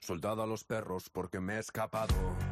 Soltad a los perros porque me he escapado.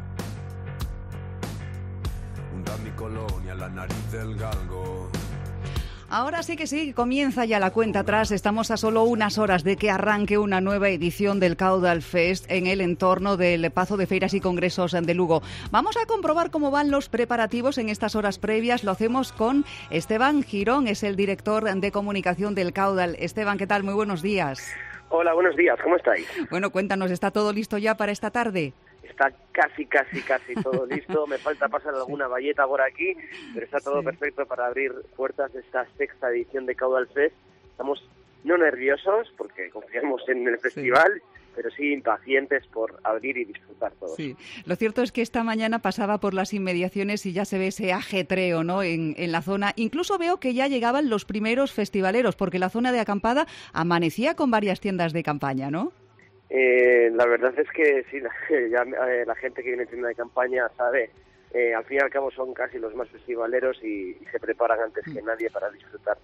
Hundad mi colonia en la nariz del galgo. Ahora sí que sí, comienza ya la cuenta atrás. Estamos a solo unas horas de que arranque una nueva edición del Caudal Fest en el entorno del Pazo de Feiras y Congresos de Lugo. Vamos a comprobar cómo van los preparativos en estas horas previas. Lo hacemos con Esteban Girón, es el director de comunicación del Caudal. Esteban, ¿qué tal? Muy buenos días. Hola, buenos días, ¿cómo estáis? Bueno, cuéntanos, ¿está todo listo ya para esta tarde? Está casi todo listo. Me falta pasar alguna valleta por aquí, pero está todo perfecto para abrir puertas de esta sexta edición de Caudal Fest. Estamos no nerviosos, porque confiamos en el festival, pero sí impacientes por abrir y disfrutar todos. Sí, lo cierto es que esta mañana pasaba por las inmediaciones y ya se ve ese ajetreo, ¿no?, en la zona. Incluso veo que ya llegaban los primeros festivaleros, porque la zona de acampada amanecía con varias tiendas de campaña, ¿no? La verdad es que sí, la gente que viene en tienda de campaña sabe, al fin y al cabo son casi los más festivaleros y se preparan antes que nadie para disfrutar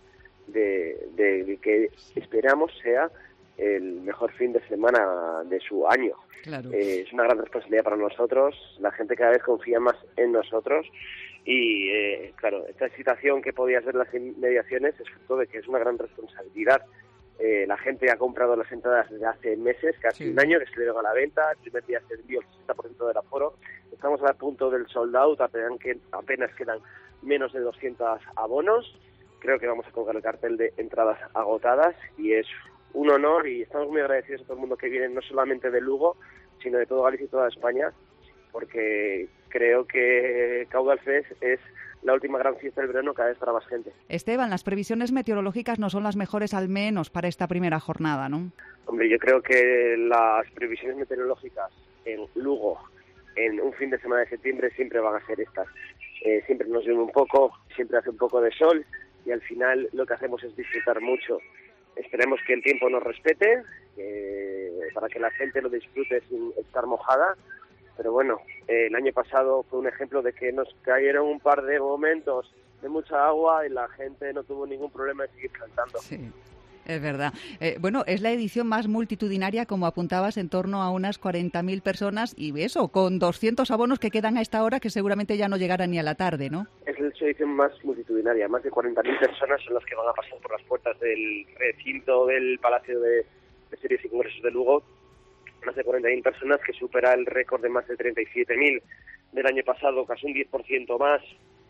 de que esperamos sea el mejor fin de semana de su año. Claro. Es una gran responsabilidad para nosotros, la gente cada vez confía más en nosotros y claro, esta excitación que podía ser las inmediaciones es fruto de que es una gran responsabilidad. La gente ha comprado las entradas desde hace meses, casi un año, que se le llegó a la venta. El primer día se vendió el 60% del aforo. Estamos a punto del sold out, apenas quedan menos de 200 abonos. Creo que vamos a colgar el cartel de entradas agotadas y es un honor y estamos muy agradecidos a todo el mundo que viene, no solamente de Lugo, sino de todo Galicia y toda España, porque creo que Caudal Fest es la última gran fiesta del verano cada vez para más gente. Esteban, las previsiones meteorológicas no son las mejores, al menos para esta primera jornada, ¿no? Hombre, yo creo que las previsiones meteorológicas en Lugo en un fin de semana de septiembre siempre van a ser estas. Siempre nos llueve un poco, siempre hace un poco de sol y al final lo que hacemos es disfrutar mucho. Esperemos que el tiempo nos respete, para que la gente lo disfrute sin estar mojada. Pero bueno, el año pasado fue un ejemplo de que nos cayeron un par de momentos de mucha agua y la gente no tuvo ningún problema en seguir cantando. Sí, es verdad. Bueno, es la edición más multitudinaria, como apuntabas, en torno a unas 40.000 personas y eso, con 200 abonos que quedan a esta hora que seguramente ya no llegarán ni a la tarde, ¿no? Es la edición más multitudinaria, más de 40.000 personas son las que van a pasar por las puertas del recinto del Palacio de Ferias y Congresos de Lugo. Más de 40.000 personas, que supera el récord de más de 37.000 del año pasado, casi un 10% más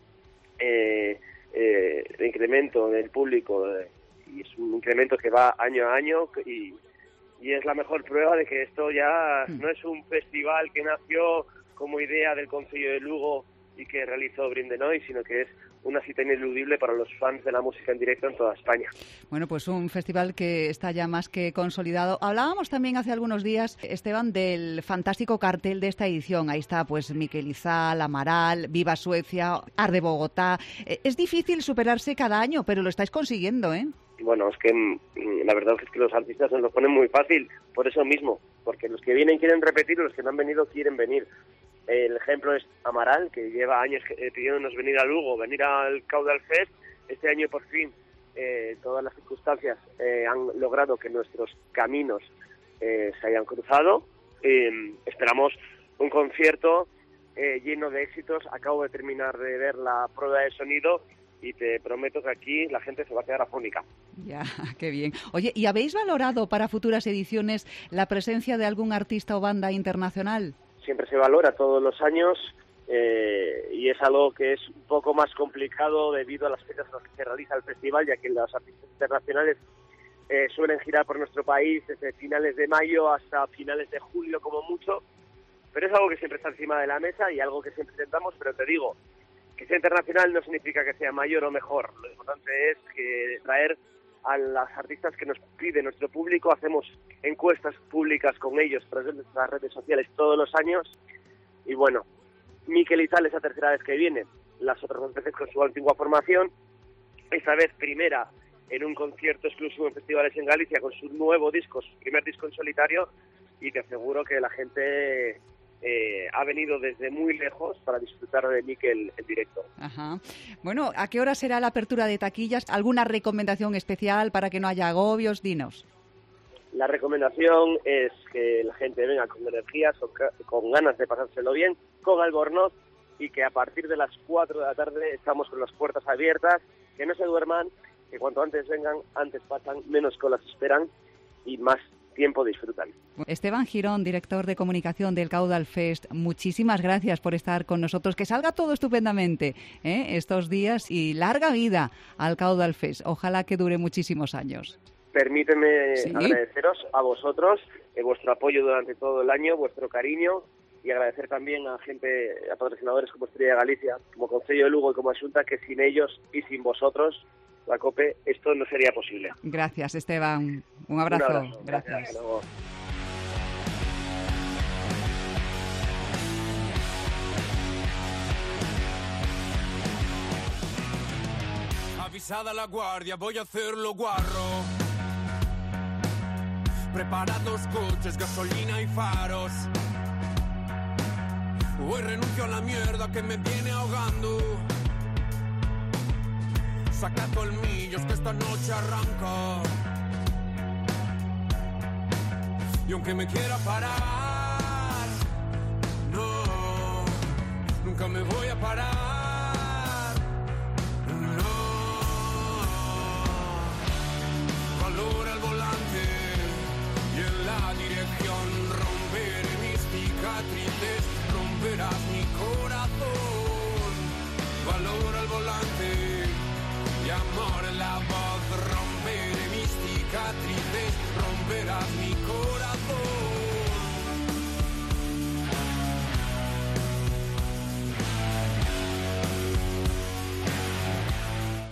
de incremento del público, y es un incremento que va año a año y es la mejor prueba de que esto ya no es un festival que nació como idea del Concello de Lugo y que realizó Brindenoy, sino que es una cita ineludible para los fans de la música en directo en toda España. Bueno, pues un festival que está ya más que consolidado. Hablábamos también hace algunos días, Esteban, del fantástico cartel de esta edición. Ahí está, pues, Miquel Izal, Amaral, Viva Suecia, Arde Bogotá. Es difícil superarse cada año, pero lo estáis consiguiendo, ¿eh? Bueno, es que la verdad es que los artistas nos lo ponen muy fácil, por eso mismo, porque los que vienen quieren repetir, los que no han venido quieren venir. El ejemplo es Amaral, que lleva años pidiéndonos venir a Lugo, venir al Caudal Fest. Este año por fin todas las circunstancias han logrado que nuestros caminos se hayan cruzado. Esperamos un concierto lleno de éxitos. Acabo de terminar de ver la prueba de sonido y te prometo que aquí la gente se va a quedar afónica. Ya, qué bien. Oye, ¿y habéis valorado para futuras ediciones la presencia de algún artista o banda internacional? Siempre se valora todos los años y es algo que es un poco más complicado debido a las fechas en las que se realiza el festival, ya que los artistas internacionales suelen girar por nuestro país desde finales de mayo hasta finales de julio como mucho, pero es algo que siempre está encima de la mesa y algo que siempre intentamos, pero te digo, que sea internacional no significa que sea mayor o mejor. Lo importante es que traer a las artistas que nos pide nuestro público. Hacemos encuestas públicas con ellos a través de nuestras redes sociales todos los años. Y bueno, Miquel Izal es la tercera vez que viene, las otras dos veces con su antigua formación. Esta vez primera en un concierto exclusivo en festivales en Galicia con su nuevo disco, su primer disco en solitario. Y te aseguro que la gente ha venido desde muy lejos para disfrutar de Miquel en directo. Ajá. Bueno, ¿a qué hora será la apertura de taquillas? ¿Alguna recomendación especial para que no haya agobios? Dinos. La recomendación es que la gente venga con energías, con ganas de pasárselo bien, con albornoz, y que a partir de las 4 de la tarde estamos con las puertas abiertas, que no se duerman, que cuanto antes vengan, antes pasan, menos colas esperan y más tiempo disfrutan. Esteban Girón, director de comunicación del Caudal Fest, muchísimas gracias por estar con nosotros. Que salga todo estupendamente estos días y larga vida al Caudal Fest. Ojalá que dure muchísimos años. Permíteme agradeceros a vosotros vuestro apoyo durante todo el año, vuestro cariño, y agradecer también a patrocinadores como Estrella Galicia, como Concello de Lugo y como Xunta, que sin ellos y sin vosotros, la COPE, esto no sería posible. Gracias, Esteban. Un abrazo. Gracias. Hasta luego. Avisada la guardia, voy a hacerlo guarro. Preparados coches, gasolina y faros. Hoy renuncio a la mierda que me viene ahogando. Saca colmillos que esta noche arranca. Y aunque me quiera parar, no, nunca me voy a parar. No, valora el volante y en la dirección romperé mis cicatrices, romperás mi corazón. Valora el volante y amor en la voz, romperé mis cicatrices, romperás mi corazón.